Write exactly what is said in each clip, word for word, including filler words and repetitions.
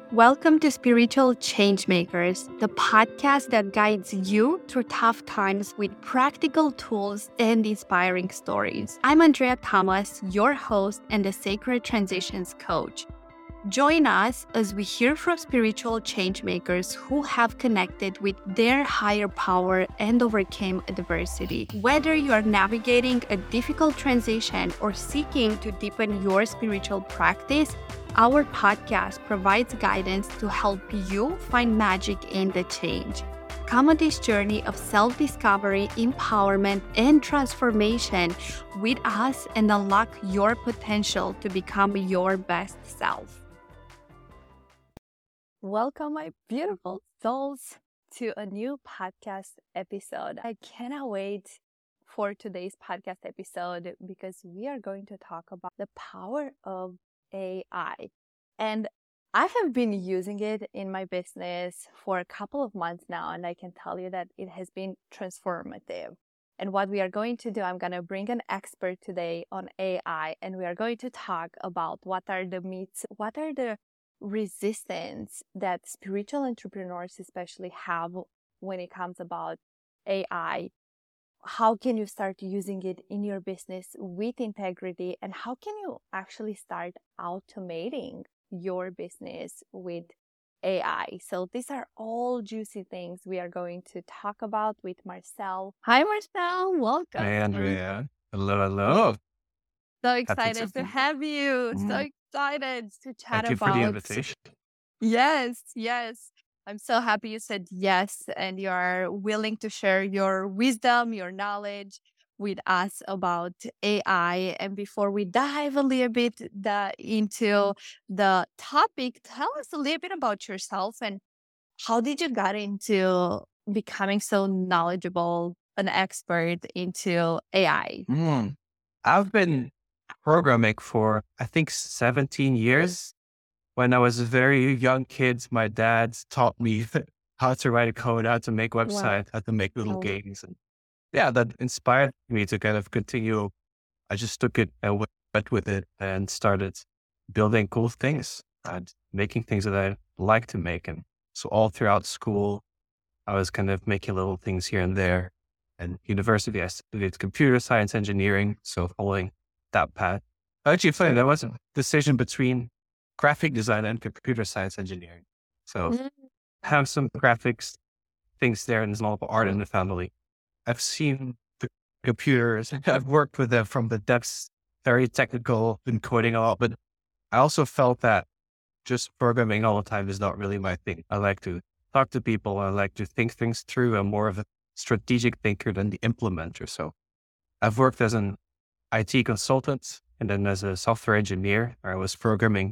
Welcome to Spiritual Changemakers, the podcast that guides you through tough times with practical tools and inspiring stories. I'm Andrea Thomas, your host and the Sacred Transitions Coach. Join us as we hear from spiritual changemakers who have connected with their higher power and overcame adversity. Whether you are navigating a difficult transition or seeking to deepen your spiritual practice, our podcast provides guidance to help you find magic in the change. Come on this journey of self-discovery, empowerment, and transformation with us and unlock your potential to become your best self. Welcome, my beautiful souls, to a new podcast episode. I cannot wait for today's podcast episode because we are going to talk about the power of A I. And I have been using it in my business for a couple of months now, and I can tell you that it has been transformative. And what we are going to do, I'm going to bring an expert today on A I, and we are going to talk about what are the myths, what are the resistance that spiritual entrepreneurs especially have when it comes about A I. How can you start using it in your business with integrity, and how can you actually start automating your business with A I? So these are all juicy things we are going to talk about with Marcel. Hi, Marcel. Welcome. Hey, Andrea. Hello, hello. So Happy excited to to- have you. So Mm. excited to chat Thank you about for the invitation. Yes, yes. I'm so happy you said yes and you are willing to share your wisdom, your knowledge with us about A I. And before we dive a little bit the, into the topic, tell us a little bit about yourself and how did you get into becoming so knowledgeable, an expert into A I? Mm. I've been programming for, I think, seventeen years. When I was a very young kid, my dad taught me how to write a code, how to make websites, how to make little Wow. games. And yeah, that inspired me to kind of continue. I just took it and went with it and started building cool things and making things that I like to make. And so all throughout school, I was kind of making little things here and there. And university, I studied computer science engineering. So following that path. Actually, funny, that was a decision between graphic design and computer science engineering. So Mm. have some graphics things there, and there's a lot of art in the family. I've seen the computers, I've worked with them from the depths, very technical, been coding a lot, but I also felt that just programming all the time is not really my thing. I like to talk to people. I like to think things through. I'm more of a strategic thinker than the implementer. So I've worked as an I T consultant and then as a software engineer, where I was programming.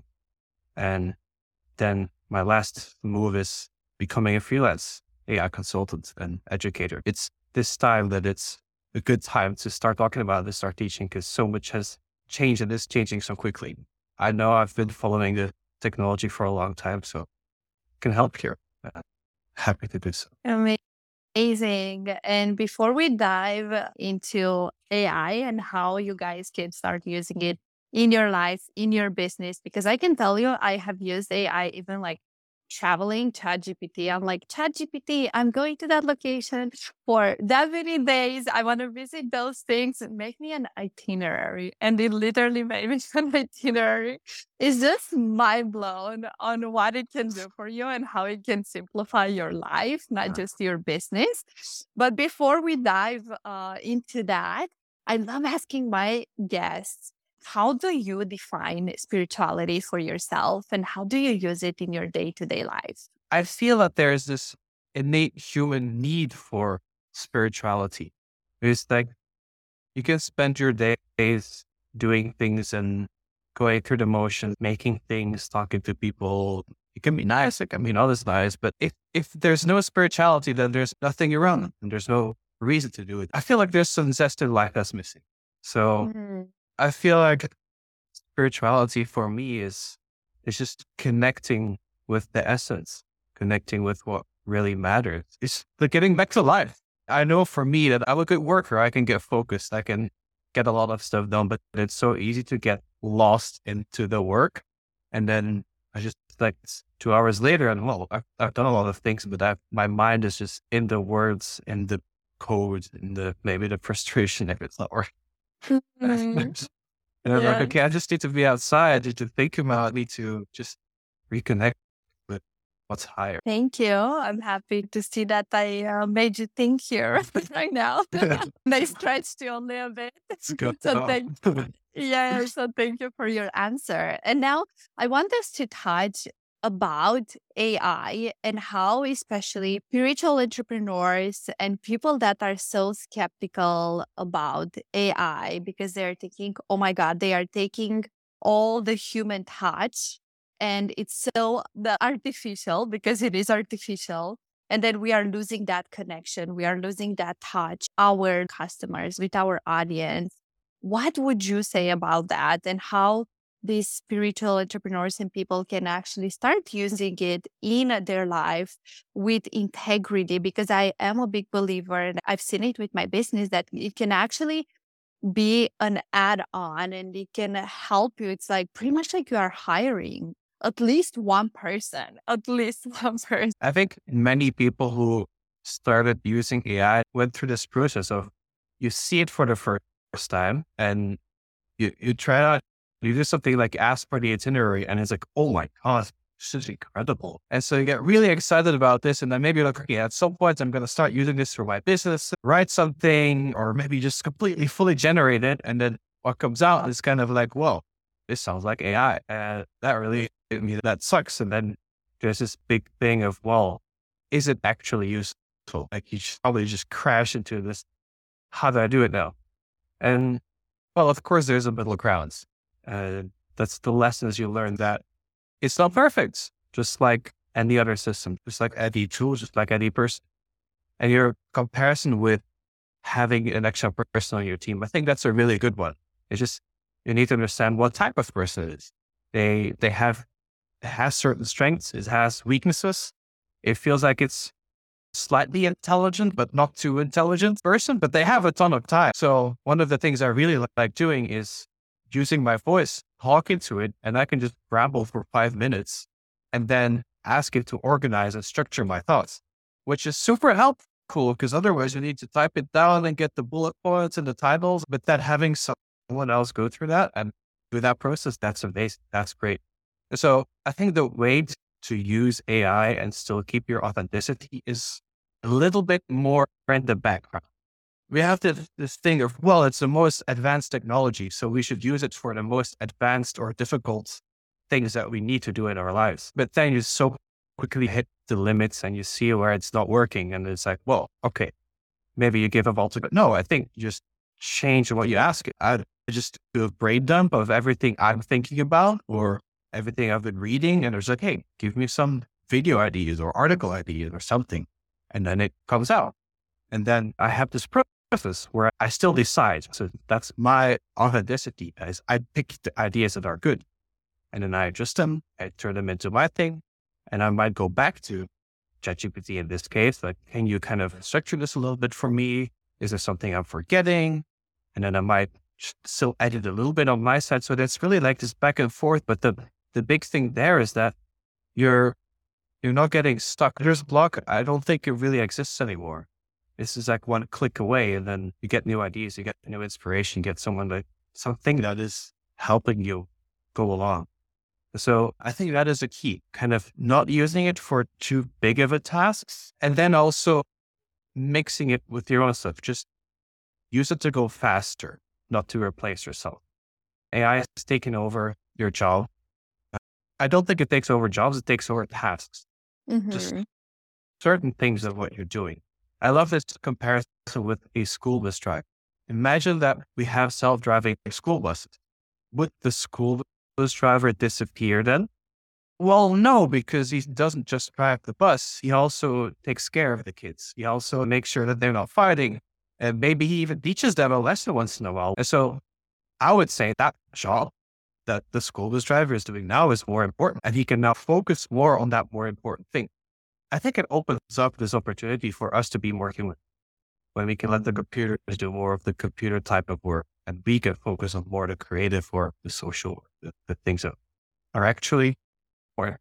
And then my last move is becoming a freelance A I consultant and educator. It's this time that it's a good time to start talking about this, start teaching, because so much has changed and is changing so quickly. I know I've been following the technology for a long time, so can help here. Uh, happy to do so. Amazing. And before we dive into A I and how you guys can start using it in your life, in your business, because I can tell you, I have used A I even like traveling, ChatGPT. I'm like, ChatGPT, I'm going to that location for that many days. I want to visit those things and make me an itinerary. And it literally made me an itinerary. It's just mind blown on what it can do for you and how it can simplify your life, not just your business. But before we dive uh, into that, I love asking my guests, how do you define spirituality for yourself and how do you use it in your day-to-day life? I feel that there's this innate human need for spirituality. It's like you can spend your days doing things and going through the motions, making things, talking to people. It can be nice, it can be not as nice, but if, if there's no spirituality, then there's nothing around and there's no reason to do it. I feel like there's some zest in life that's missing. So Mm-hmm. I feel like spirituality for me is, is just connecting with the essence, connecting with what really matters. It's like getting back to life. I know for me that I'm a good worker. I can get focused. I can get a lot of stuff done, but it's so easy to get lost into the work. And then I just like two hours later and well, I've, I've done a lot of things, but I've, my mind is just in the words, in the code, in the, maybe the frustration if it's not working. Mhm. And I'm like, Yeah. okay, I just need to be outside to, to think about, need to just reconnect with what's higher. Thank you. I'm happy to see that I uh, made you think here right now. And I stretched you a little bit. It's good. So Oh. thank yeah, so thank you for your answer. And now I want us to touch about A I and how especially spiritual entrepreneurs and people that are so skeptical about A I because they're thinking, oh my God, they are taking all the human touch and it's so the artificial because it is artificial. And then we are losing that connection. We are losing that touch, our customers with our audience. What would you say about that and how these spiritual entrepreneurs and people can actually start using it in their life with integrity? Because I am a big believer and I've seen it with my business that it can actually be an add-on and it can help you. It's like pretty much like you are hiring at least one person, at least one person. I think many people who started using A I went through this process of you see it for the first time and you, you try out, you do something like ask for the itinerary and it's like, oh my God, this is incredible. And so you get really excited about this. And then maybe you're like, okay, at some point I'm going to start using this for my business, write something, or maybe just completely fully generate it. And then what comes out is kind of like, whoa, this sounds like A I. And that really, I mean, that sucks. And then there's this big thing of, well, is it actually useful? Like you should probably just crash into this. How do I do it now? And well, of course, there's a middle ground. Uh, that's the lessons you learn that it's not perfect, just like any other system, just like any tool, just like any person. And your comparison with having an extra person on your team, I think that's a really good one. It's just, you need to understand what type of person it is. They, they have, it has certain strengths, it has weaknesses. It feels like it's slightly intelligent, but not too intelligent person, but they have a ton of time. So one of the things I really like doing is using my voice, talking to it, and I can just ramble for five minutes and then ask it to organize and structure my thoughts, which is super helpful because otherwise you need to type it down and get the bullet points and the titles, but then having someone else go through that and do that process, that's amazing. That's great. So I think the way to use A I and still keep your authenticity is a little bit more in the background. We have this, this thing of, well, it's the most advanced technology, so we should use it for the most advanced or difficult things that we need to do in our lives. But then you so quickly hit the limits and you see where it's not working. And it's like, well, okay, maybe you give up altogether. No, I think you just change what you ask it. I just do a brain dump of everything I'm thinking about or everything I've been reading. And it's like, hey, give me some video ideas or article ideas or something. And then it comes out. And then I have this process where I still decide. So that's my authenticity as I pick the ideas that are good. And then I adjust them, I turn them into my thing. And I might go back to ChatGPT in this case, like, can you kind of structure this a little bit for me? Is there something I'm forgetting? And then I might still edit a little bit on my side. So that's really like this back and forth. But the, the big thing there is that you're You're not getting stuck. There's a block. I don't think it really exists anymore. This is like one click away and then you get new ideas, you get new inspiration, you get someone like something that is helping you go along. So I think that is a key, kind of not using it for too big of a tasks and then also mixing it with your own stuff. Just use it to go faster, not to replace yourself. A I is taking over your job. I don't think it takes over jobs, it takes over tasks. Mm-hmm. Just certain things of what you're doing. I love this comparison with a school bus driver. Imagine that we have self-driving school buses. Would the school bus driver disappear then? Well, no, because he doesn't just drive the bus. He also takes care of the kids. He also makes sure that they're not fighting. And maybe he even teaches them a lesson once in a while. And so I would say that job that the school bus driver is doing now is more important. And he can now focus more on that more important thing. I think it opens up this opportunity for us to be more human when we can let the computers do more of the computer type of work and we can focus on more the creative work, the social work, the, the things that are actually more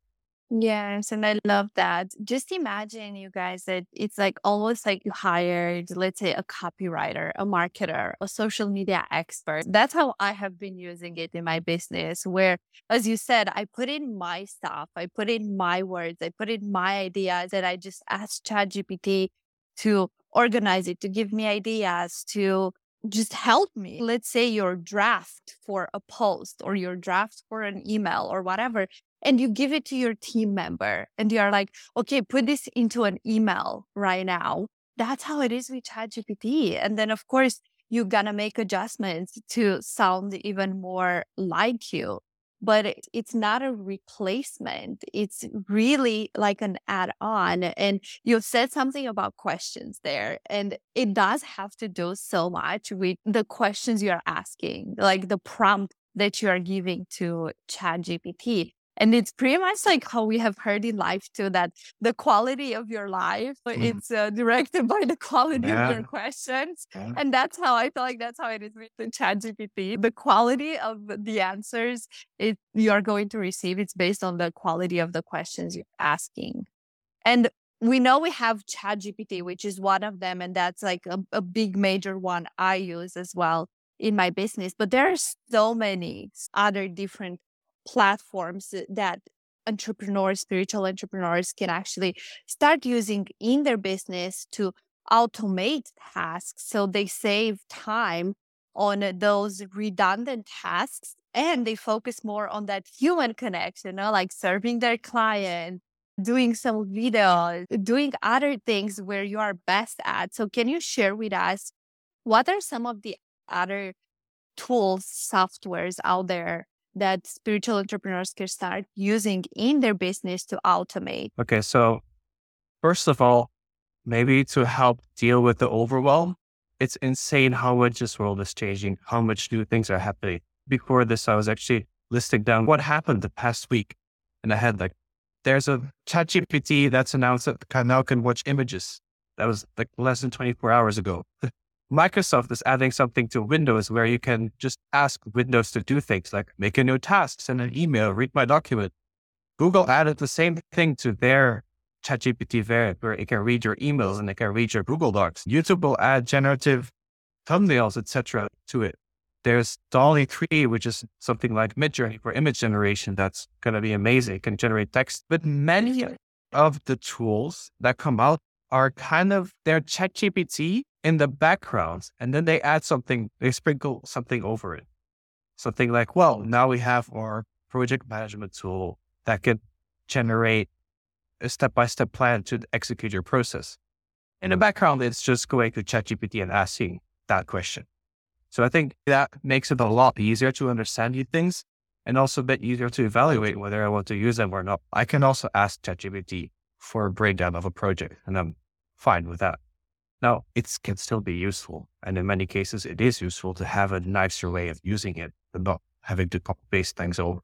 Yes, and I love that. Just imagine, you guys, that it's like almost like you hired, let's say, a copywriter, a marketer, a social media expert. That's how I have been using it in my business, where, as you said, I put in my stuff, I put in my words, I put in my ideas, and I just ask ChatGPT to organize it, to give me ideas, to just help me. Let's say your draft for a post or your draft for an email or whatever, and you give it to your team member and you're like, okay, put this into an email right now. That's how it is with ChatGPT. And then, of course, you're going to make adjustments to sound even more like you. But it- it's not a replacement. It's really like an add on. And you said something about questions there. And it does have to do so much with the questions you're asking, like the prompt that you are giving to ChatGPT. And it's pretty much like how we have heard in life too, that the quality of your life, Mhm. it's uh, directed by the quality of your Yeah. questions. Yeah. And that's how I feel like that's how it is with the ChatGPT. The quality of the answers it you are going to receive, it's based on the quality of the questions you're asking. And we know we have ChatGPT, which is one of them, and that's like a, a big major one I use as well in my business. But there are so many other different platforms that entrepreneurs, spiritual entrepreneurs can actually start using in their business to automate tasks so they save time on those redundant tasks and they focus more on that human connection, you know, like serving their client, doing some videos, doing other things where you are best at. So, can you share with us what are some of the other tools, softwares out there that spiritual entrepreneurs can start using in their business to automate? Okay. So first of all, maybe to help deal with the overwhelm, it's insane how much this world is changing, how much new things are happening. Before this, I was actually listing down what happened the past week. And I had like, there's a ChatGPT that's announced that can now can watch images. That was like less than twenty-four hours ago. Microsoft is adding something to Windows where you can just ask Windows to do things like make a new task, send an email, read my document. Google added the same thing to their ChatGPT variant where it can read your emails and it can read your Google Docs. YouTube will add generative thumbnails, et cetera to it. There's DALL-E three, which is something like Midjourney for image generation. That's going to be amazing. It can generate text. But many of the tools that come out are kind of their ChatGPT in the background. And then they add something, they sprinkle something over it. Something like, well, now we have our project management tool that can generate a step-by-step plan to execute your process. In the background, it's just going to ChatGPT and asking that question. So I think that makes it a lot easier to understand these things and also a bit easier to evaluate whether I want to use them or not. I can also ask ChatGPT for a breakdown of a project and I'm fine with that. Now, it can still be useful. And in many cases, it is useful to have a nicer way of using it and not having to copy paste things over.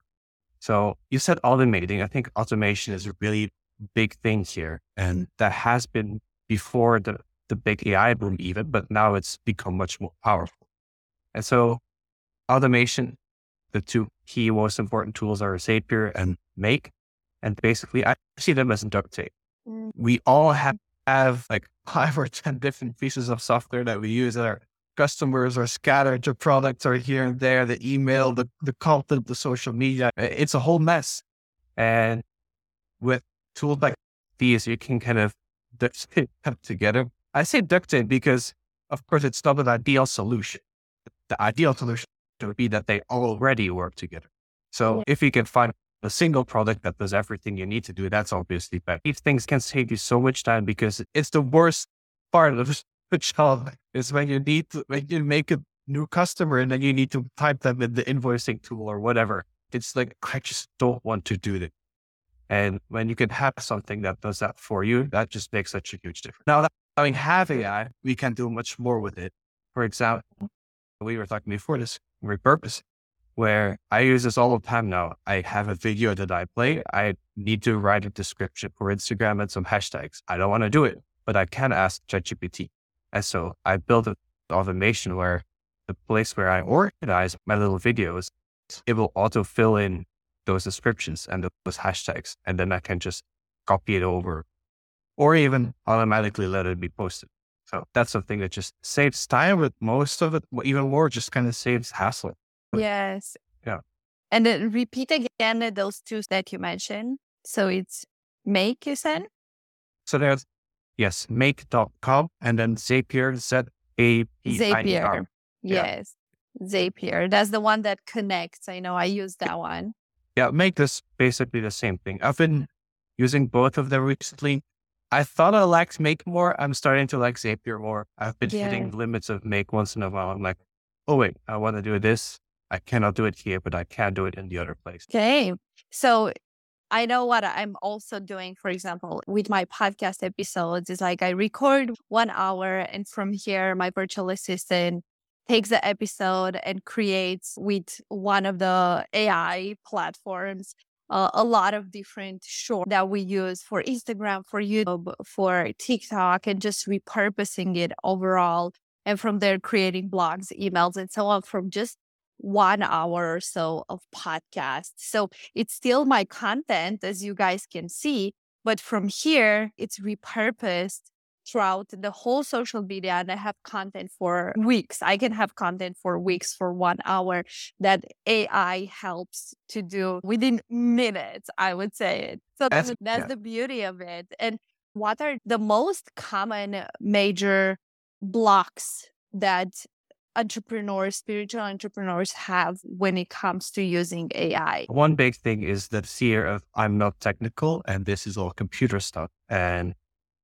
So you said automating. I think automation is a really big thing here. And that has been before the, the big A I boom even, but now it's become much more powerful. And so automation, the two key most important tools are Zapier and Make. And basically I see them as duct tape. Mm. We all have, have like five or ten different pieces of software that we use that our customers are scattered, the products are here and there, the email, the, the content, the social media. It's a whole mess. And with tools like these, you can kind of duct tape them together. I say duct tape because, of course, it's not an ideal solution. The ideal solution would be that they already work together. So yeah. If you can find a single product that does everything you need to do, that's obviously better. These things can save you so much time because it's the worst part of the job is when you need to, when you make a new customer and then you need to type them in the invoicing tool or whatever. It's like, I just don't want to do that. And when you can have something that does that for you, that just makes such a huge difference. Now, that, I mean, have A I, we can do much more with it. For example, we were talking before this repurposing, where I use this all the time now. I have a video that I play. I need to write a description for Instagram and some hashtags. I don't want to do it, but I can ask ChatGPT. And so I built an automation where the place where I organize my little videos, it will auto fill in those descriptions and those hashtags, and then I can just copy it over or even automatically let it be posted. So that's something that just saves time, but most of it, even more, just kind of saves hassle. Yes. Yeah. And then repeat again those two that you mentioned. So it's Make, you said? So there's, yes, make dot com and then Zapier, Z A P I E R. Zapier. Yes. Zapier. That's the one that connects. I know I use that one. Yeah, Make is basically the same thing. I've been using both of them recently. I thought I liked Make more. I'm starting to like Zapier more. I've been Yeah. hitting limits of Make once in a while. I'm like, oh wait, I want to do this. I cannot do it here, but I can do it in the other place. Okay. So I know what I'm also doing, for example, with my podcast episodes is like I record one hour and from here, my virtual assistant takes the episode and creates with one of the A I platforms uh, a lot of different shorts that we use for Instagram, for YouTube, for TikTok, and just repurposing it overall. And from there, creating blogs, emails, and so on from just one hour or so of podcast. So it's still my content, as you guys can see, but from here, it's repurposed throughout the whole social media, and I have content for weeks. I can have content for weeks for one hour that A I helps to do within minutes, I would say it. So That's- that's, that's yeah. the beauty of it. And what are the most common major blocks that entrepreneurs, spiritual entrepreneurs have when it comes to using A I? One big thing is the fear of I'm not technical and this is all computer stuff. And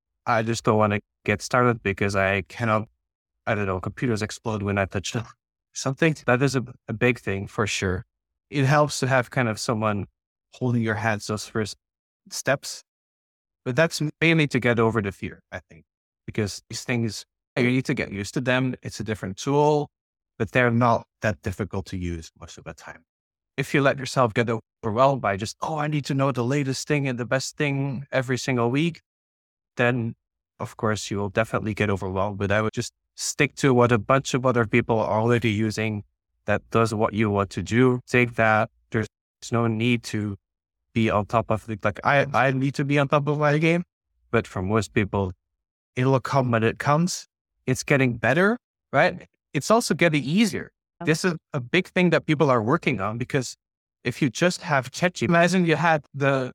I just don't want to get started because I cannot, I don't know, computers explode when I touch them. Something that is a, a big thing for sure. It helps to have kind of someone holding your hands those first steps. But that's mainly to get over the fear, I think, because these things, you need to get used to them. It's a different tool, but they're not that difficult to use most of the time. If you let yourself get overwhelmed by just, oh, I need to know the latest thing and the best thing every single week, then of course you will definitely get overwhelmed. But I would just stick to what a bunch of other people are already using that does what you want to do. Take that. There's no need to be on top of it. Like I, I need to be on top of my game, but for most people, it'll come when it comes. It's getting better, right? It's also getting easier. This is a big thing that people are working on because if you just have ChatGPT, imagine you had the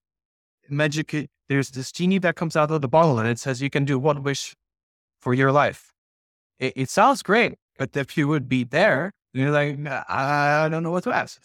magic, there's this genie that comes out of the bottle and it says you can do one wish for your life. It, it sounds great, but if you would be there, you're like, I don't know what to ask.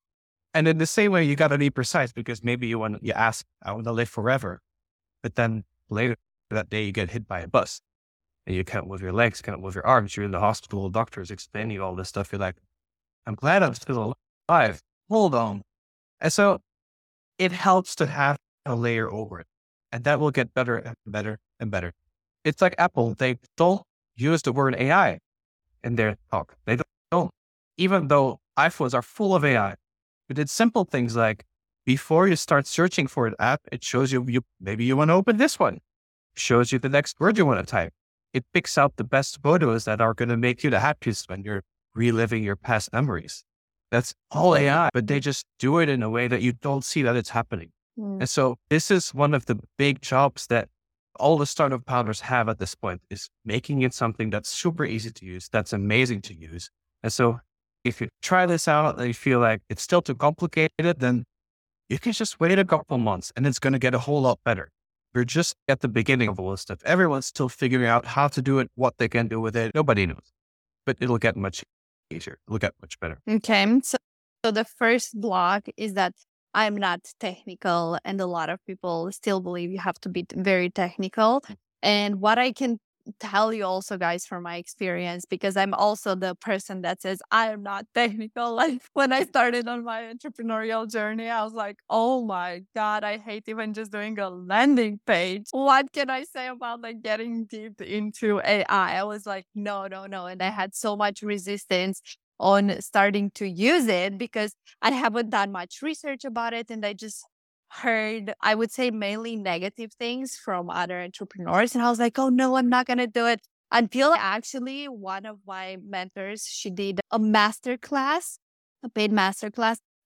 And in the same way, you got to be precise because maybe you want you ask, I want to live forever, but then later that day you get hit by a bus. And you can't move your legs, can't move your arms. You're in the hospital, doctors explaining all this stuff. You're like, I'm glad I'm still alive. Hold on. And so it helps to have a layer over it. And that will get better and better and better. It's like Apple. They don't use the word A I in their talk. They don't. don't. Even though iPhones are full of A I. But it's simple things like before you start searching for an app, it shows you, you maybe you want to open this one. Shows you the next word you want to type. It picks out the best photos that are going to make you the happiest when you're reliving your past memories. That's all A I, but they just do it in a way that you don't see that it's happening. Mm. And so this is one of the big jobs that all the startup founders have at this point is making it something that's super easy to use, that's amazing to use. And so if you try this out and you feel like it's still too complicated, then you can just wait a couple months and it's going to get a whole lot better. We're just at the beginning of all this stuff. Everyone's still figuring out how to do it, what they can do with it. Nobody knows, but it'll get much easier. It'll get much better. Okay. So, so the first block is that I'm not technical, and a lot of people still believe you have to be very technical. And what I can tell you also, guys, from my experience, because I'm also the person that says I am not technical. Like when I started on my entrepreneurial journey, I was like, oh my God, I hate even just doing a landing page. What can I say about like getting deep into A I? I was like, no, no, no. And I had so much resistance on starting to use it because I haven't done much research about it. And I just heard, I would say, mainly negative things from other entrepreneurs. And I was like, oh no, I'm not going to do it. Until actually one of my mentors, she did a masterclass, a paid masterclass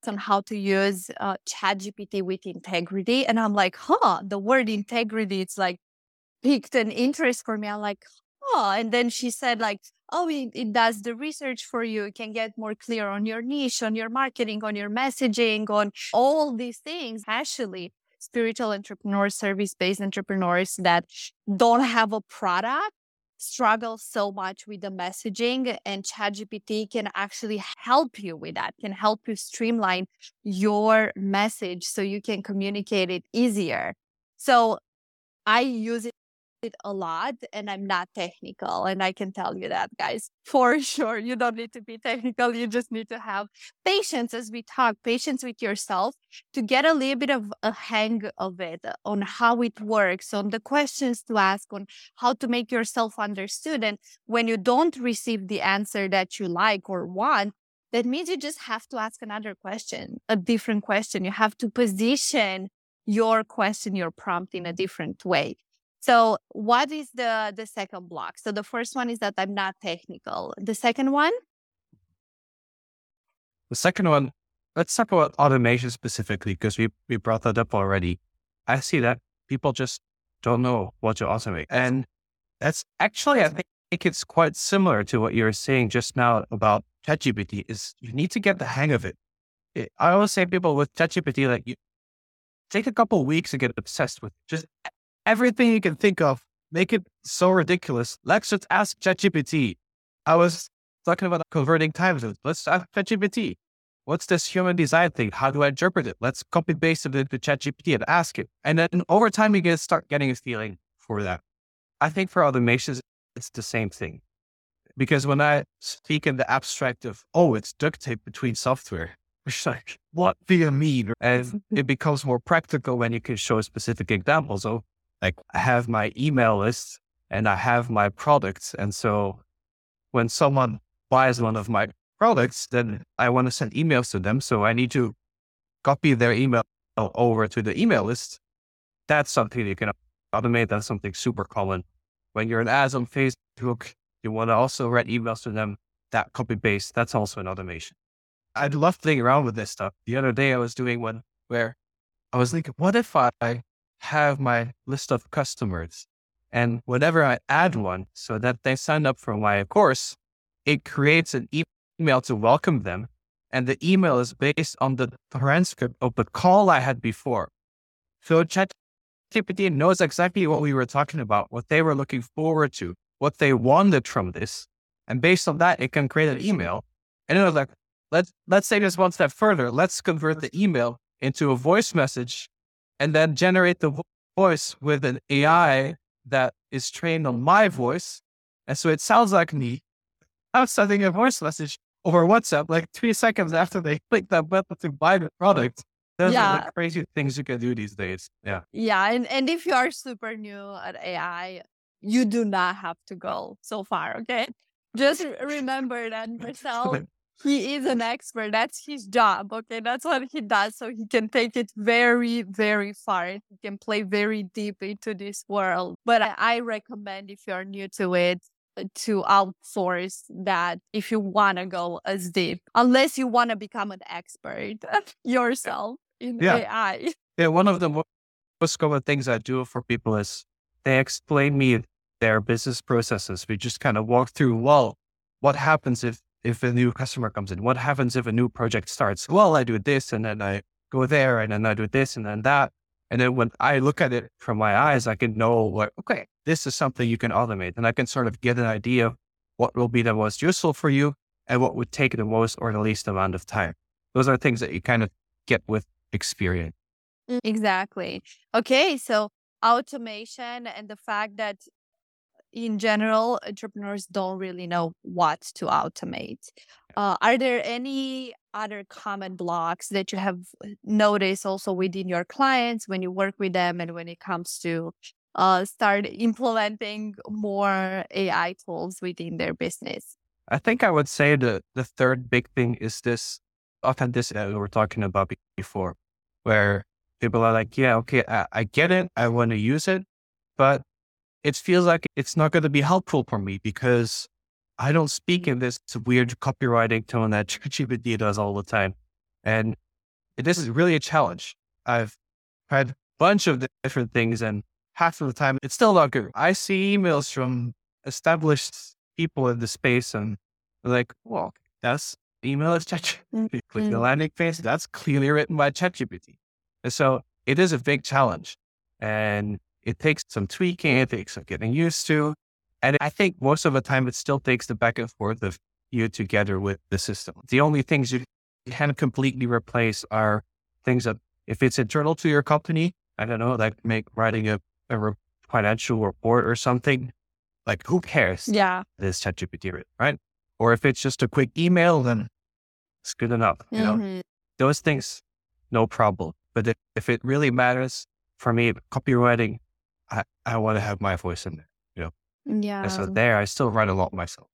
on how to use uh, ChatGPT with integrity. And I'm like, huh, the word integrity, it's like piqued an interest for me. I'm like, oh, and then she said like, oh, it, it does the research for you. You can get more clear on your niche, on your marketing, on your messaging, on all these things. Actually, spiritual entrepreneurs, service-based entrepreneurs that don't have a product struggle so much with the messaging, and ChatGPT can actually help you with that, can help you streamline your message so you can communicate it easier. So I use it a lot, and I'm not technical. And I can tell you that, guys, for sure. You don't need to be technical. You just need to have patience as we talk, patience with yourself to get a little bit of a hang of it, on how it works, on the questions to ask, on how to make yourself understood. And when you don't receive the answer that you like or want, that means you just have to ask another question, a different question. You have to position your question, your prompt in a different way. So what is the, the second block? So the first one is that I'm not technical. The second one? The second one, let's talk about automation specifically, because we, we brought that up already. I see that people just don't know what to automate. And that's actually, I think it's quite similar to what you were saying just now about ChatGPT, is you need to get the hang of it. it I always say people with ChatGPT, like, you take a couple of weeks to get obsessed with it. Just everything you can think of, make it so ridiculous. Let's just ask ChatGPT. I was talking about converting time zones. Let's ask ChatGPT. What's this human design thing? How do I interpret it? Let's copy paste it into ChatGPT and ask it. And then over time, you get start getting a feeling for that. I think for automations, it's the same thing. Because when I speak in the abstract of, oh, it's duct tape between software, it's like, what do you mean? And it becomes more practical when you can show specific examples. So, like, I have my email list and I have my products. And so when someone buys one of my products, then I want to send emails to them. So I need to copy their email over to the email list. That's something you can automate. That's something super common. When you're an ad on Facebook, you want to also write emails to them. That copy paste, that's also an automation. I'd love playing around with this stuff. The other day I was doing one where I was thinking, what if I have my list of customers, and whenever I add one so that they sign up for my course, it creates an e- email to welcome them. And the email is based on the transcript of the call I had before. So ChatGPT knows exactly what we were talking about, what they were looking forward to, what they wanted from this. And based on that, it can create an email. And it was like, let's, let's say this one step further. Let's convert the email into a voice message and then generate the vo- voice with an A I that is trained on my voice. And so it sounds like me. I'm sending a voice message over WhatsApp like three seconds after they click that button to buy the product. Those Yeah. are the crazy things you can do these days. Yeah. Yeah. And, and if you are super new at A I, you do not have to go so far. Okay. Just remember that Marcel, he is an expert. That's his job. Okay. That's what he does. So he can take it very, very far. He can play very deep into this world. But I, I recommend, if you're new to it, to outsource that if you want to go as deep, unless you want to become an expert yourself in Yeah. A I. Yeah. One of the most common things I do for people is they explain me their business processes. We just kind of walk through, well, what happens if if a new customer comes in? What happens if a new project starts? Well, I do this and then I go there and then I do this and then that. And then when I look at it from my eyes, I can know, like, okay, this is something you can automate. And I can sort of get an idea of what will be the most useful for you and what would take the most or the least amount of time. Those are things that you kind of get with experience. Exactly. Okay. So automation and the fact that in general, entrepreneurs don't really know what to automate. Uh, are there any other common blocks that you have noticed also within your clients when you work with them and when it comes to uh, start implementing more A I tools within their business? I think I would say the, the third big thing is this authenticity that we were talking about before, where people are like, yeah, okay, I, I get it. I want to use it, but it feels like it's not going to be helpful for me because I don't speak in this weird copywriting tone that ChatGPT does all the time. And this is really a challenge. I've tried a bunch of different things, and half of the time it's still not good. I see emails from established people in the space, and they're like, well, that's email is ChatGPT. Click the landing page, that's clearly written by ChatGPT. And so it is a big challenge, and it takes some tweaking, it takes some getting used to. And I think most of the time it still takes the back and forth of you together with the system. The only things you can completely replace are things that, if it's internal to your company, I don't know, like make writing a, a re- financial report or something, like who cares? Yeah. This ChatGPT, right? Or if it's just a quick email, then it's good enough. You know, Mm-hmm. those things, no problem. But if, if it really matters for me, copywriting, I, I want to have my voice in there, you know? And so Yeah. there, I still write a lot myself.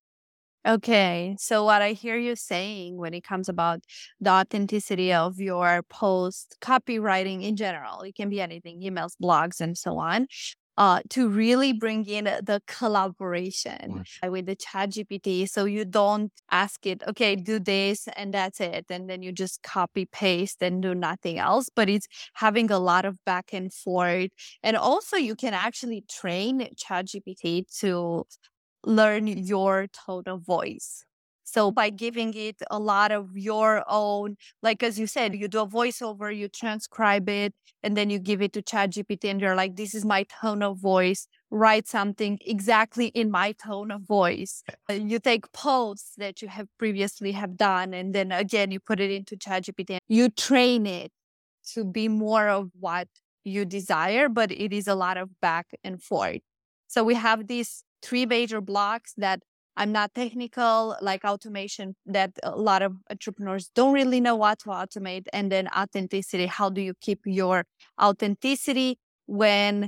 Okay. So what I hear you saying when it comes about the authenticity of your post, copywriting in general, it can be anything, emails, blogs, and so on, uh, to really bring in the collaboration Mm. with the ChatGPT. So you don't ask it, okay, do this and that's it. And then you just copy paste and do nothing else. But it's having a lot of back and forth. And also you can actually train ChatGPT to learn your tone of voice. So by giving it a lot of your own, like as you said, you do a voiceover, you transcribe it, and then you give it to ChatGPT, and you're like, "This is my tone of voice. Write something exactly in my tone of voice." Uh, You take posts that you have previously have done, and then again you put it into ChatGPT. You train it to be more of what you desire, but it is a lot of back and forth. So we have these three major blocks that I'm not technical, like automation, that a lot of entrepreneurs don't really know what to automate. And then authenticity. How do you keep your authenticity when,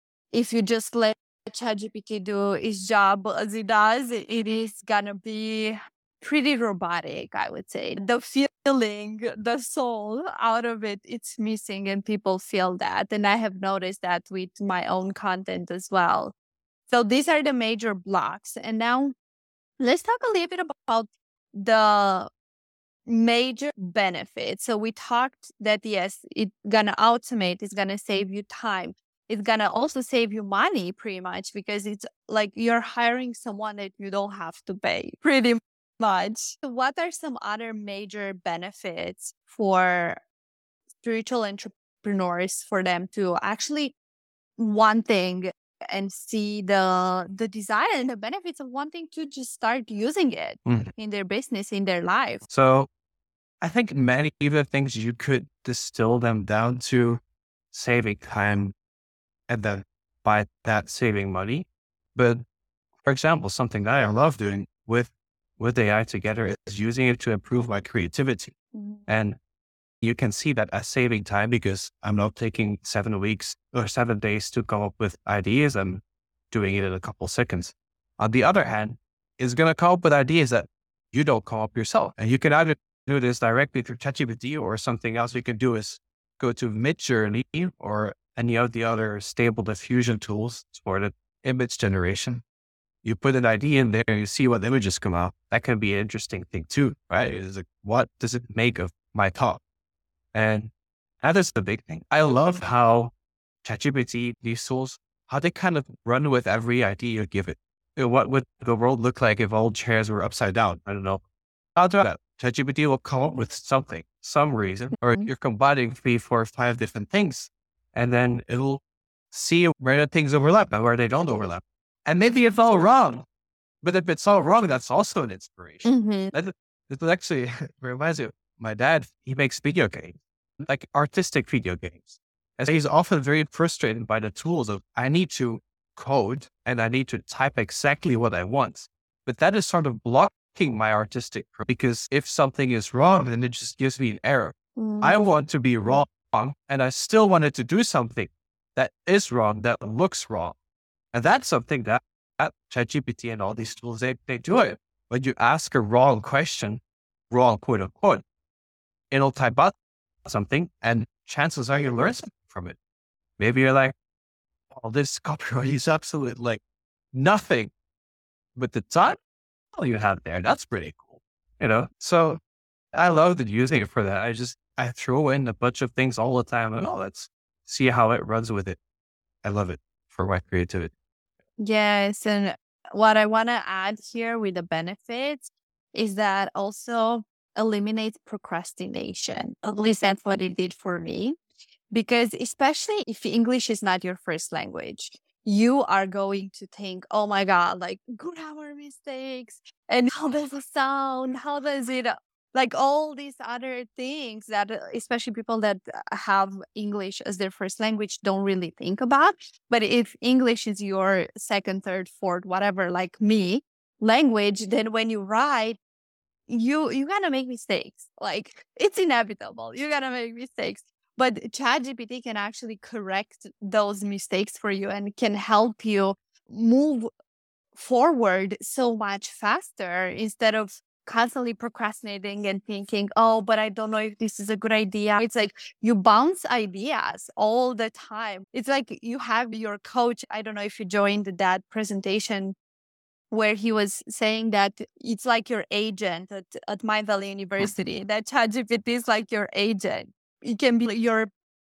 if you just let ChatGPT do its job as it does, it is gonna be pretty robotic, I would say. The feeling, the soul out of it, it's missing, and people feel that. And I have noticed that with my own content as well. So these are the major blocks. And now let's talk a little bit about the major benefits. So we talked that yes, it's gonna automate, it's gonna save you time. It's gonna also save you money pretty much, because it's like you're hiring someone that you don't have to pay pretty much. So what are some other major benefits for spiritual entrepreneurs, for them to actually wanting and see the the desire and the benefits of wanting to just start using it Mm. in their business, in their life? So I think many of the things you could distill them down to saving time and then by that saving money. But for example, something that I love doing with, with A I together is using it to improve my creativity. Mhm. And you can see that as saving time because I'm not taking seven weeks or seven days to come up with ideas. I'm doing it in a couple seconds. On the other hand, it's going to come up with ideas that you don't come up yourself. And you can either do this directly through ChatGPT, or something else you can do is go to Midjourney or any of the other stable diffusion tools for the image generation. You put an idea in there and you see what images come out. That can be an interesting thing too, right? It's like, what does it make of my thought? And that is the big thing. I love how ChatGPT, these tools, how they kind of run with every idea you give it. You know, what would the world look like if all chairs were upside down? I don't know. I'll do that. ChatGPT will come up with something, some reason, or Mhm. you're combining three, four, five different things. And then it'll see where the things overlap and where they don't overlap. And maybe it's all wrong. But if it's all wrong, that's also an inspiration. Mhm. That, that actually reminds me of my dad. He makes video games, like artistic video games. And so he's often very frustrated by the tools of, I need to code and I need to type exactly what I want. But that is sort of blocking my artistic, pro- because if something is wrong, then it just gives me an error. I Mm. want to be wrong, and I still wanted to do something that is wrong, that looks wrong. And that's something that, that ChatGPT and all these tools, they, they do it. When you ask a wrong question, wrong quote unquote, it'll type out something and chances are you learn something from it. Maybe you're like, oh, this copyright is absolute like nothing. But the title you have there, that's pretty cool. You know? So I love that using it for that. I just, I throw in a bunch of things all the time and oh, let's see how it runs with it. I love it for my creativity. Yes. And what I want to add here with the benefits is that also eliminates procrastination. At least that's what it did for me. Because especially if English is not your first language, you are going to think, oh my God, like grammar mistakes and how does it sound? How does it, uh, like all these other things that, uh, especially people that uh, have English as their first language don't really think about. But if English is your second, third, fourth, whatever, like me, language, then when you write, you you gotta make mistakes. Like it's inevitable. You gotta make mistakes. But ChatGPT can actually correct those mistakes for you and can help you move forward so much faster instead of constantly procrastinating and thinking, oh, but I don't know if this is a good idea. It's like you bounce ideas all the time. It's like you have your coach. I don't know if you joined that presentation where he was saying that it's like your agent at, at My Valley University, that ChatGPT is like your agent. It can be your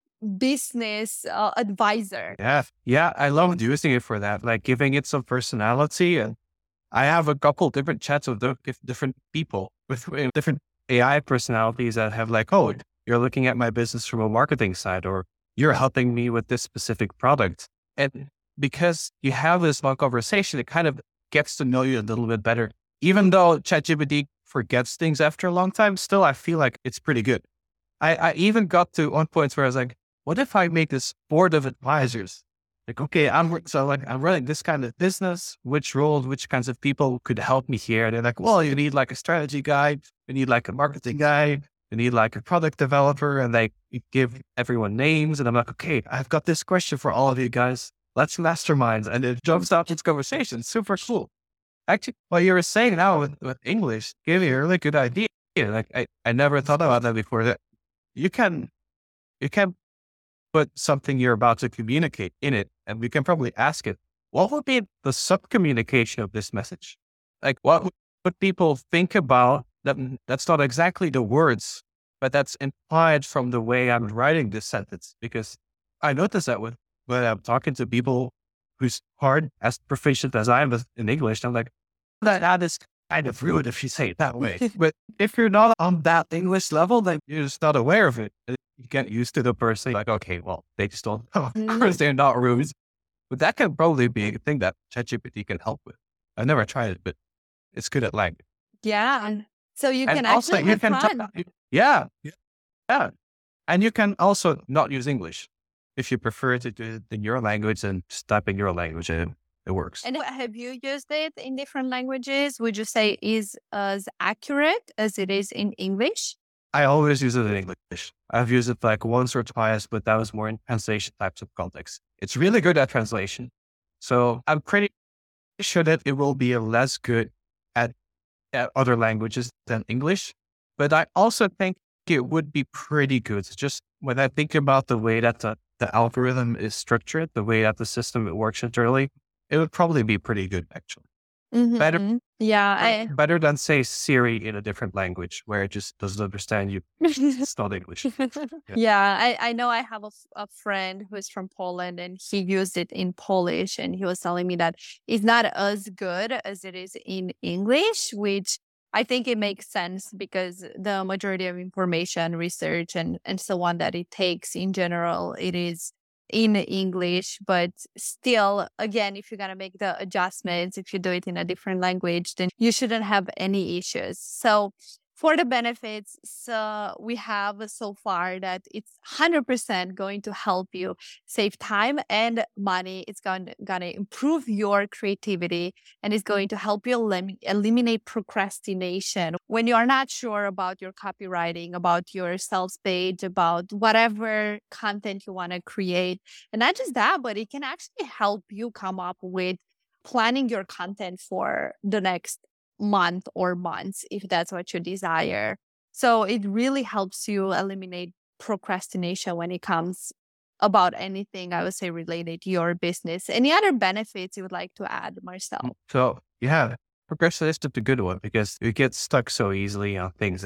business uh, advisor. Yeah. Yeah. I love using it for that, like giving it some personality. And I have a couple different chats with di- different people with with different A I personalities that have like, oh, you're looking at my business from a marketing side, or you're helping me with this specific product. And because you have this long conversation, it kind of gets to know you a little bit better. Even though ChatGPT forgets things after a long time, still I feel like it's pretty good. I, I even got to one point where I was like, what if I make this board of advisors? Like, okay, I'm wor- so like I'm running this kind of business. Which roles, which kinds of people could help me here? And they're like, well, you need like a strategy guy, you need like a marketing guy, you need like a product developer, and they give everyone names. And I'm like, okay, I've got this question for all of you guys. Let's mastermind, and it jumps out this conversation. Super cool. Actually, what you were saying now with, with English gave me a really good idea. Like I, I never thought about that before. That you can you can put something you're about to communicate in it, and we can probably ask it, what would be the sub-communication of this message? Like what would would people think about that? That's not exactly the words, but that's implied from the way I'm writing this sentence. Because I notice that when, when I'm talking to people who's hard as proficient as I am in English, I'm like, that, that is kind of rude if you say it that way. But if you're not on that English level, then you're just not aware of it. You get used to the person, like, okay, well, they just don't know. Of course, they're not rude. But that can probably be a thing that ChatGPT can help with. I've never tried it, but it's good at language. Yeah. And so you And can also, actually you have can, fun. ta- yeah, yeah. And you can also not use English. If you prefer to do it in your language and just type in your language, it, it works. And have you used it in different languages? Would you say is as accurate as it is in English? I always use it in English. I've used it like once or twice, but that was more in translation types of context. It's really good at translation. So I'm pretty sure that it will be less good at, at other languages than English. But I also think it would be pretty good. Just when I think about the way that the, the algorithm is structured, the way that the system works internally, it would probably be pretty good, actually. Mm-hmm. Better, Yeah. I, better than, say, Siri in a different language where it just doesn't understand you. It's not English. yeah, yeah I, I know I have a, f- a friend who is from Poland and he used it in Polish and he was telling me that it's not as good as it is in English, which I think it makes sense because the majority of information, research and, and so on that it takes in general, it is in English, but still, again, if you're going to make the adjustments, if you do it in a different language, then you shouldn't have any issues. So for the benefits, so we have so far that it's one hundred percent going to help you save time and money. It's going to, going to improve your creativity and it's going to help you elim- eliminate procrastination. When you are not sure about your copywriting, about your sales page, about whatever content you want to create. And not just that, but it can actually help you come up with planning your content for the next month or months if that's what you desire. So it really helps you eliminate procrastination when it comes about anything, I would say, related to your business. Any other benefits you would like to add, Marcel? So yeah, procrastination is a good one because you get stuck so easily on things that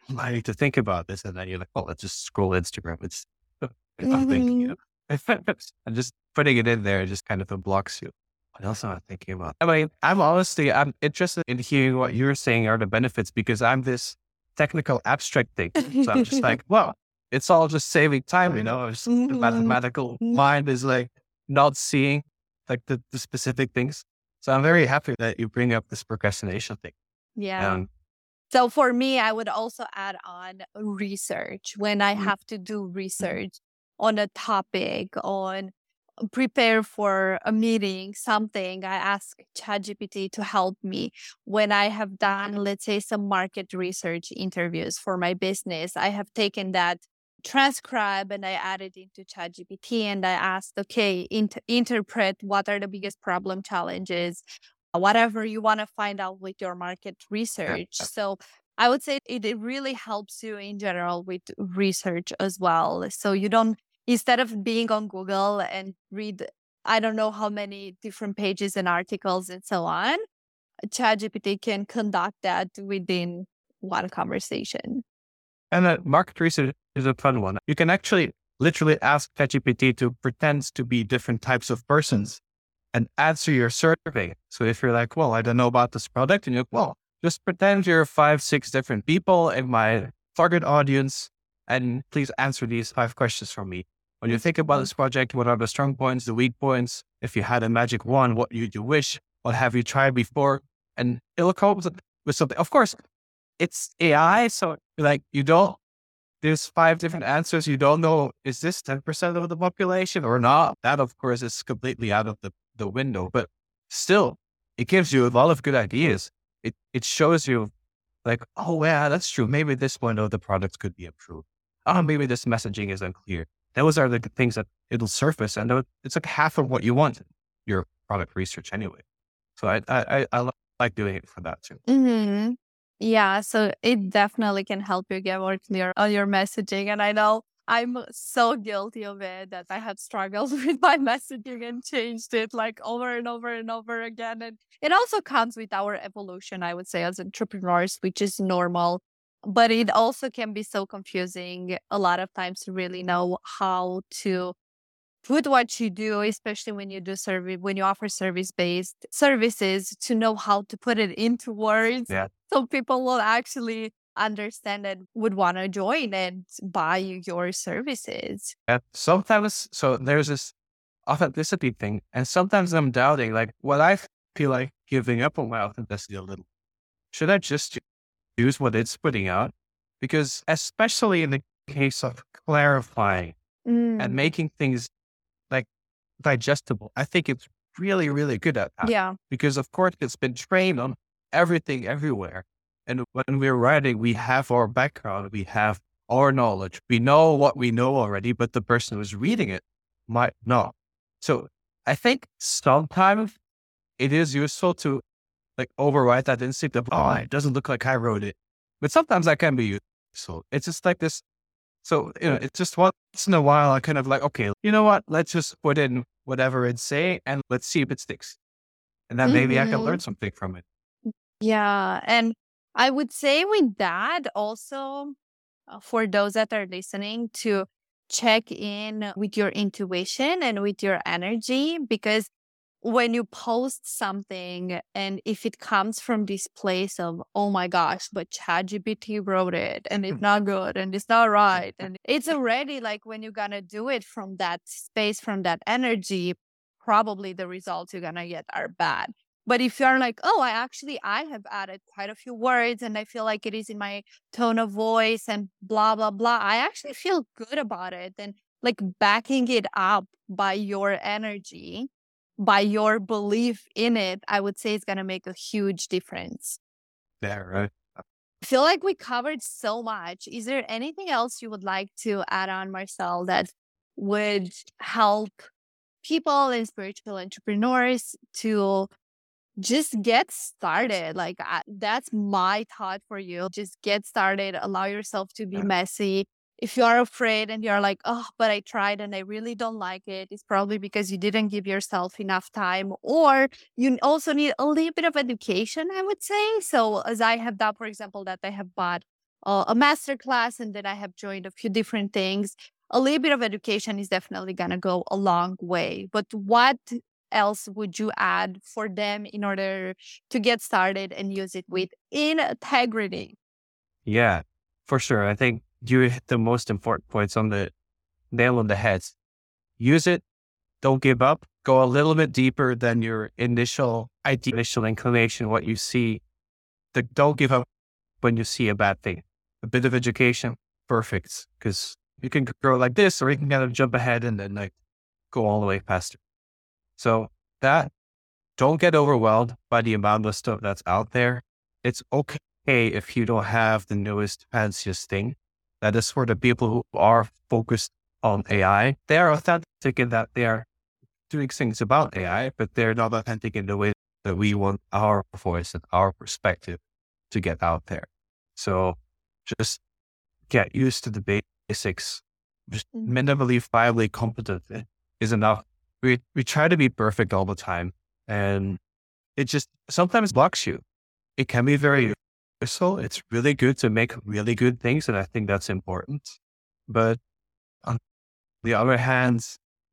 I need to think about this. And then you're like, oh, let's just scroll Instagram. It's I'm thinking, you Hmm. know, and just putting it in there just kind of blocks you. What else am I thinking about? I mean, I'm honestly, I'm interested in hearing what you're saying are the benefits because I'm this technical abstract thinker. So I'm just like, well, it's all just saving time, you know, it's, the Hmm. mathematical mind is like not seeing like the, the specific things. So I'm very happy that you bring up this procrastination thing. Yeah. Um, So for me, I would also add on research when I have to do research on a topic, on prepare for a meeting, something. I ask ChatGPT to help me. When I have done, let's say, some market research interviews for my business, I have taken that transcribe and I added into ChatGPT and I asked, okay, int- interpret what are the biggest problem challenges, whatever you want to find out with your market yeah, research. So I would say it, it really helps you in general with research as well. So you don't, instead of being on Google and read, I don't know how many different pages and articles and so on, ChatGPT can conduct that within one conversation. and uh, market research is a fun one. You can actually literally ask ChatGPT to pretend to be different types of persons and answer your survey. So if you're like, well, I don't know about this product, and you're like, well, just pretend you're five, six different people in my target audience, and please answer these five questions for me. When you think about Mhm. this project, what are the strong points, the weak points? If you had a magic wand, what would you wish? What have you tried before? And it'll come up with with something. Of course, it's A I, so like you don't there's five different answers. You don't know, is this ten percent of the population or not? That, of course, is completely out of the, the window, but still, it gives you a lot of good ideas. It, it shows you like, oh, yeah, that's true. Maybe this one of the products could be improved. Oh, maybe this messaging is unclear. Those are the things that it'll surface. And tho- it's like half of what you want, in your product research anyway. So I, I, I, I li- like doing it for that too. Mhm. Yeah, so it definitely can help you get more clear on your messaging. And I know I'm so guilty of it that I have struggled with my messaging and changed it like over and over and over again. And it also comes with our evolution, I would say, as entrepreneurs, which is normal. But it also can be so confusing a lot of times to really know how to with what you do, especially when you do service, when you offer service based services, to know how to put it into words Yeah. so people will actually understand and would want to join and buy your services. And sometimes, so there's this authenticity thing. And sometimes I'm doubting, like, when I feel like giving up on my authenticity a little, should I just use what it's putting out? Because especially in the case of clarifying and Mm, making things like digestible, I think it's really, really good at that. yeah. Because of course it's been trained on everything everywhere. And when we're writing, we have our background, we have our knowledge, we know what we know already, but the person who's reading it might not. So I think sometimes it is useful to like override that instinct of, oh, it doesn't look like I wrote it. But sometimes that can be useful. It's just like this. So, you know, it's just once in a while, I kind of like, okay, you know what? Let's just put in whatever it's saying and let's see if it sticks. And then maybe I can Hmm. learn something from it. Yeah. And I would say with that also, uh, for those that are listening, to check in with your intuition and with your energy, because when you post something and if it comes from this place of, oh my gosh, but ChatGPT wrote it and it's not good and it's not right, and it's already like when you're gonna do it from that space, from that energy, probably the results you're gonna get are bad. But if you're like, oh, I actually I have added quite a few words and I feel like it is in my tone of voice and blah blah blah, I actually feel good about it, and like backing it up by your energy, by your belief in it, I would say it's going to make a huge difference. There, right? I feel like we covered so much. Is there anything else you would like to add on, Marcel, that would help people and spiritual entrepreneurs to just get started? Like, I, that's my thought for you. Just get started, allow yourself to be messy. If you are afraid and you're like, oh, but I tried and I really don't like it, it's probably because you didn't give yourself enough time, or you also need a little bit of education, I would say. So, as I have done, for example, that I have bought uh, a master class, and then I have joined a few different things. A little bit of education is definitely going to go a long way. But what else would you add for them in order to get started and use it with integrity? Yeah, for sure. I think you hit the most important points on the nail on the head. Use it. Don't give up. Go a little bit deeper than your initial idea, initial inclination, what you see. The, don't give up when you see a bad thing. A bit of education, perfect. Because you can grow like this, or you can kind of jump ahead and then like go all the way faster. So that, don't get overwhelmed by the amount of stuff that's out there. It's okay if you don't have the newest, fanciest thing. That is for the people who are focused on A I. They are authentic in that they are doing things about A I, but they're not authentic in the way that we want our voice and our perspective to get out there. So just get used to the basics. Just minimally, viably competent is enough. We we try to be perfect all the time, and it just sometimes blocks you. It can be very useful. It's really good to make really good things, and I think that's important. But on the other hand,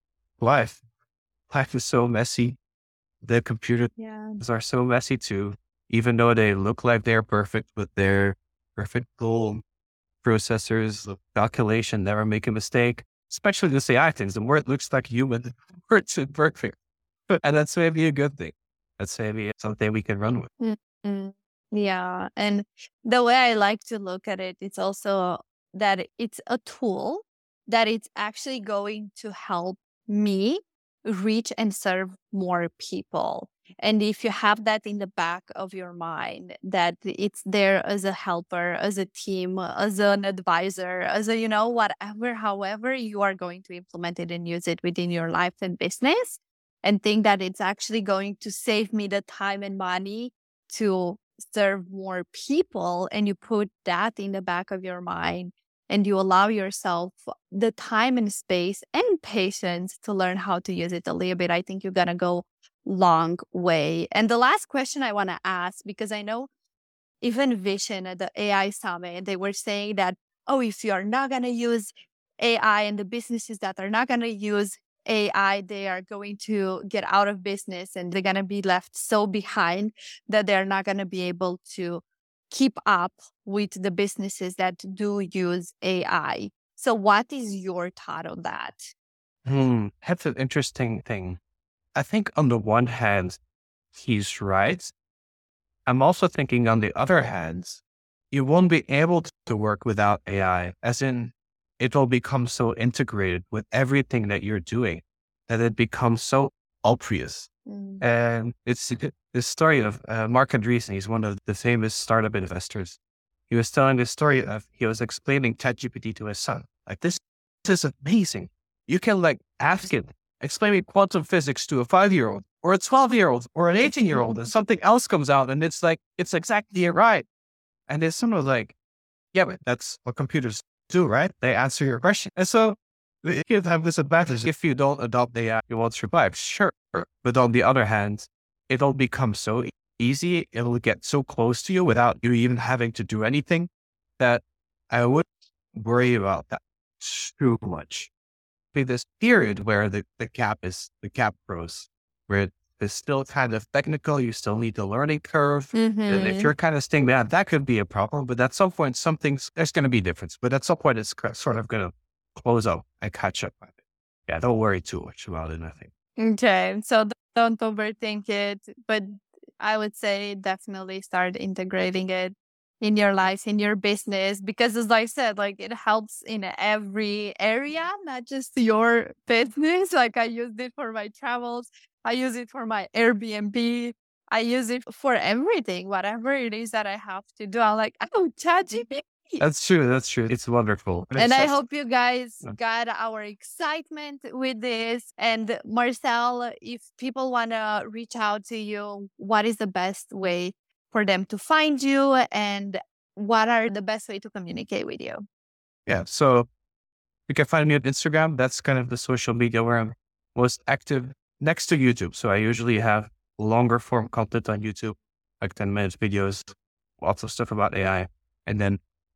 life, life is so messy. The computers Yeah. are so messy too, even though they look like they're perfect with their perfect goal processors, the calculation, never make a mistake, especially the A I things. The more it looks like human, the more it's imperfect. And that's maybe a good thing. That's maybe something we can run with. Mm-hmm. Yeah. And the way I like to look at it, it's also that it's a tool that it's actually going to help me reach and serve more people. And if you have that in the back of your mind, that it's there as a helper, as a team, as an advisor, as a, you know, whatever, however you are going to implement it and use it within your life and business, and think that it's actually going to save me the time and money to serve more people, and you put that in the back of your mind, and you allow yourself the time and space and patience to learn how to use it a little bit, I think you're going to go long way. And the last question I want to ask, because I know even Vision at the A I Summit, they were saying that, oh, if you are not going to use A I, and the businesses that are not going to use A I, they are going to get out of business, and they're going to be left so behind that they're not going to be able to keep up with the businesses that do use A I. So what is your thought on that? Hmm, that's an interesting thing. I think on the one hand, he's right. I'm also thinking on the other hand, you won't be able to work without A I, as in it will become so integrated with everything that you're doing that it becomes so obvious. Mm. And it's the story of uh, Marc Andreessen. He's one of the famous startup investors. He was telling the story of, he was explaining ChatGPT to his son. Like, this, this is amazing. You can like ask it, explain me quantum physics to a five-year-old or a twelve-year-old or an eighteen-year-old, and something else comes out and it's like, it's exactly right. And there's someone like, yeah, but that's what computers do, right? They answer your question. And so you have this advantage. If you don't adopt A I, you won't survive. Sure. But on the other hand, it'll become so easy. It'll get so close to you without you even having to do anything that I wouldn't worry about that too much. Be this period where the, the gap is, the gap grows, where it's still kind of technical. You still need the learning curve. Mm-hmm. And if you're kind of staying there, that could be a problem. But at some point, something's, there's going to be a difference. But at some point, it's sort of going to close up and catch up. Yeah, don't worry too much about it, I think. Okay, so don't overthink it. But I would say definitely start integrating it in your life, in your business, because as I said, like it helps in every area, not just your business. Like I used it for my travels. I use it for my Airbnb. I use it for everything, whatever it is that I have to do. I'm like, oh, ChatGPT. That's true. That's true. It's wonderful. And, and I hope you guys got our excitement with this. And Marcel, if people want to reach out to you, what is the best way for them to find you, and what are the best way to communicate with you? Yeah. So you can find me on Instagram. That's kind of the social media where I'm most active, next to YouTube. So I usually have longer form content on YouTube, like ten minute videos, lots of stuff about A I. And then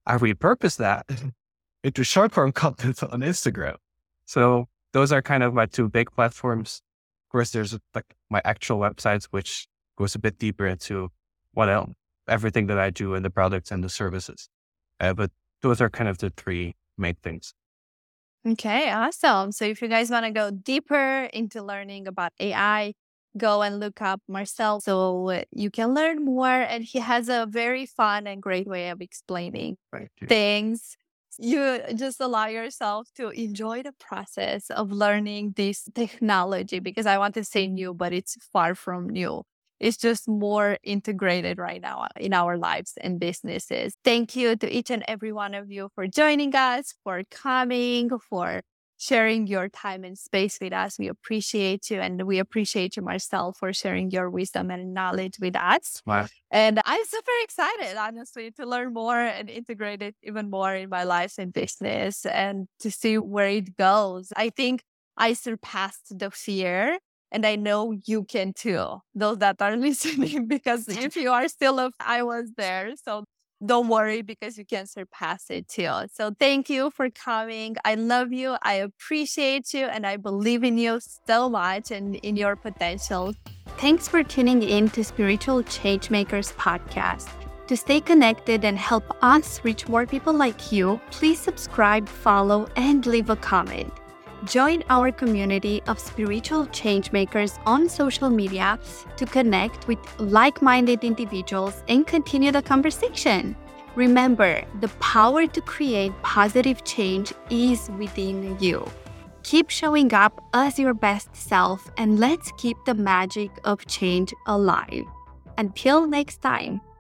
I repurpose that into short form content on Instagram. So those are kind of my two big platforms. Of course, there's like my actual websites, which goes a bit deeper into what else, everything that I do and the products and the services. Uh, but those are kind of the three main things. Okay, awesome. So if you guys want to go deeper into learning about A I, go and look up Marcel so you can learn more. And he has a very fun and great way of explaining Thank you. things. You just allow yourself to enjoy the process of learning this technology, because I want to say new, but it's far from new. It's just more integrated right now in our lives and businesses. Thank you to each and every one of you for joining us, for coming, for sharing your time and space with us. We appreciate you, and we appreciate you, Marcel, for sharing your wisdom and knowledge with us. Wow. And I'm super excited, honestly, to learn more and integrate it even more in my life and business and to see where it goes. I think I surpassed the fear, and I know you can too, those that are listening, because if you are still, a, I was there. So don't worry, because you can surpass it too. So thank you for coming. I love you. I appreciate you. And I believe in you so much and in your potential. Thanks for tuning in to Spiritual Changemakers podcast. To stay connected and help us reach more people like you, please subscribe, follow, and leave a comment. Join our community of spiritual changemakers on social media to connect with like-minded individuals and continue the conversation. Remember, the power to create positive change is within you. Keep showing up as your best self, and let's keep the magic of change alive. Until next time.